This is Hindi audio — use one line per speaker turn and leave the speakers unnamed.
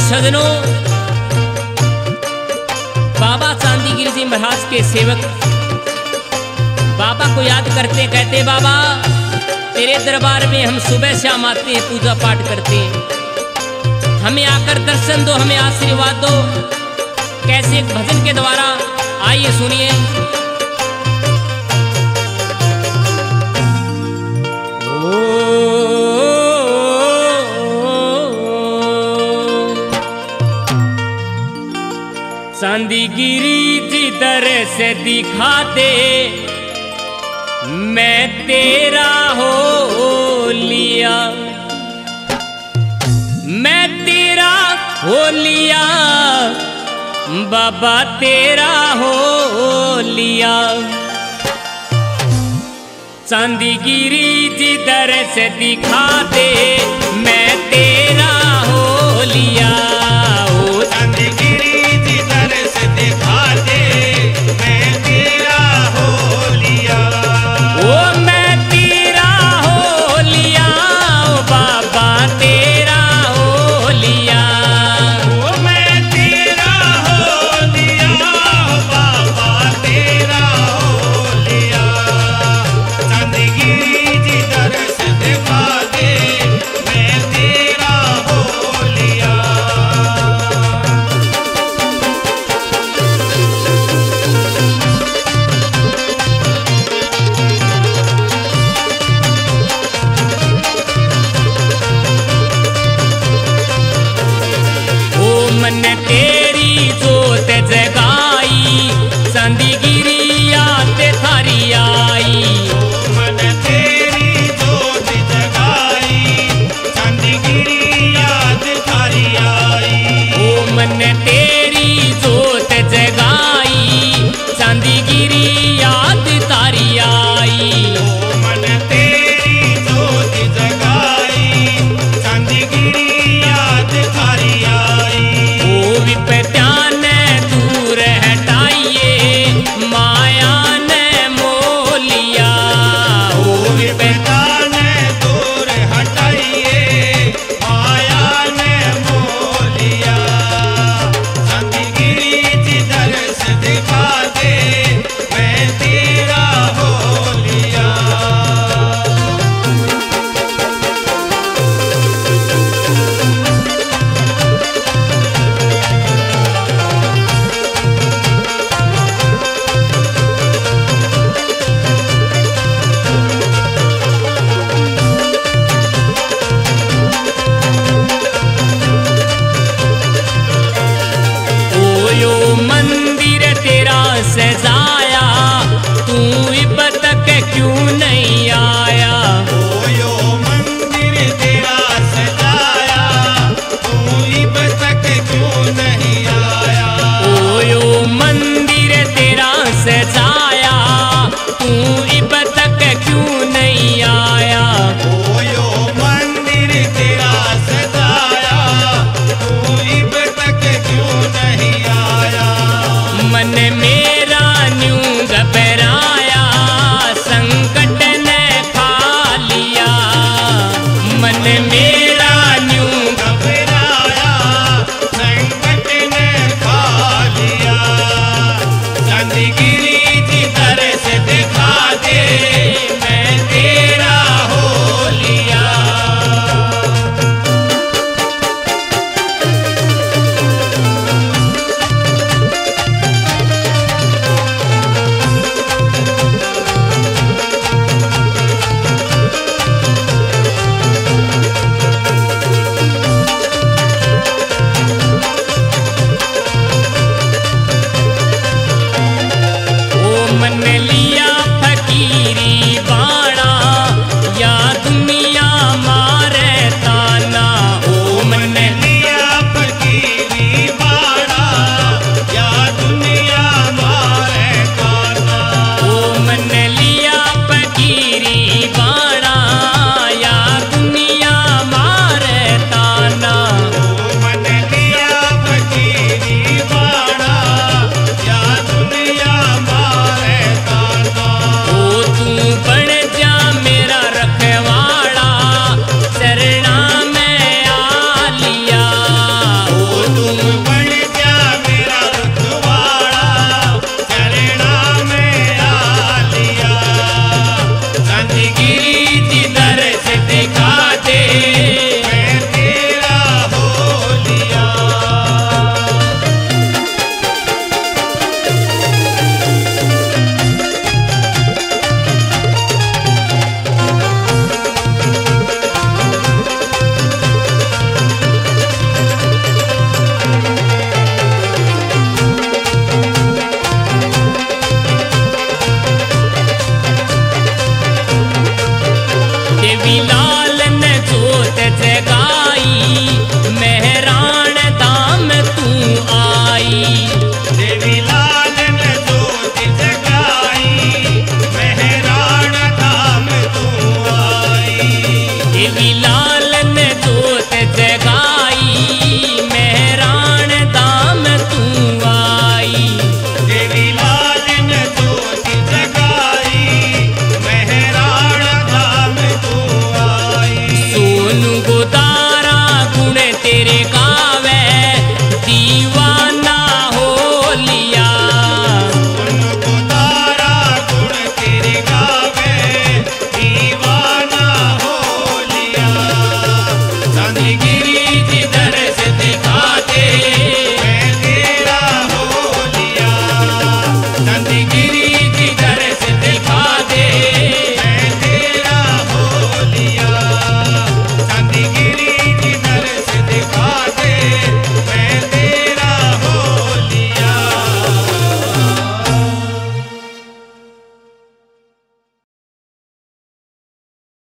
सजनों, बाबा चांदीगिरी जी महाराज के सेवक बाबा को याद करते, कहते बाबा तेरे दरबार में हम सुबह शाम आते हैं, पूजा पाठ करते हैं, हमें आकर दर्शन दो, हमें आशीर्वाद दो। कैसे एक भजन के द्वारा, आइए सुनिए। चांदीगिरी जिधर से दिखा दे, मैं तेरा हो लिया, मैं तेरा हो लिया, बाबा तेरा हो लिया। चांदीगिरी जिधर से दिखा दे, मैं तेरा हो लिया। ओ
चांदीगिरी जिधर से दिखा दे, मैं तेरा हो लिया।
ओ मैं तेरा हो लिया, ओ बाबा तेरा हो लिया।
ओ मैं तेरा हो लिया, बाबा तेरा हो लिया। चांदीगिरी जिधर से दिखा दे, मैं तेरा हो लिया।
मन तेरी जोत जगाई, चांदीगिरी याद थारी आई।
मन तेरी जोत जगाई, चांदीगिरी याद थारी आई।
ओ मन तेरी जोत जगाई, चांदीगिरी याद तारी आई।
ओ मन तेरी जोत जगाई, चांदीगिरी याद थारी आई।
ओ विपत्यान दूर हटाइए, माया ने मोलिया। ओ
विपत्तान दूर हटाइए, माया ने मोलिया। चांदीगिरी जिधर से दिखा दे, मैं तेरा हो लिया।
यो मंदिर तेरा सजाया, तू अब तक क्यों नहीं आया।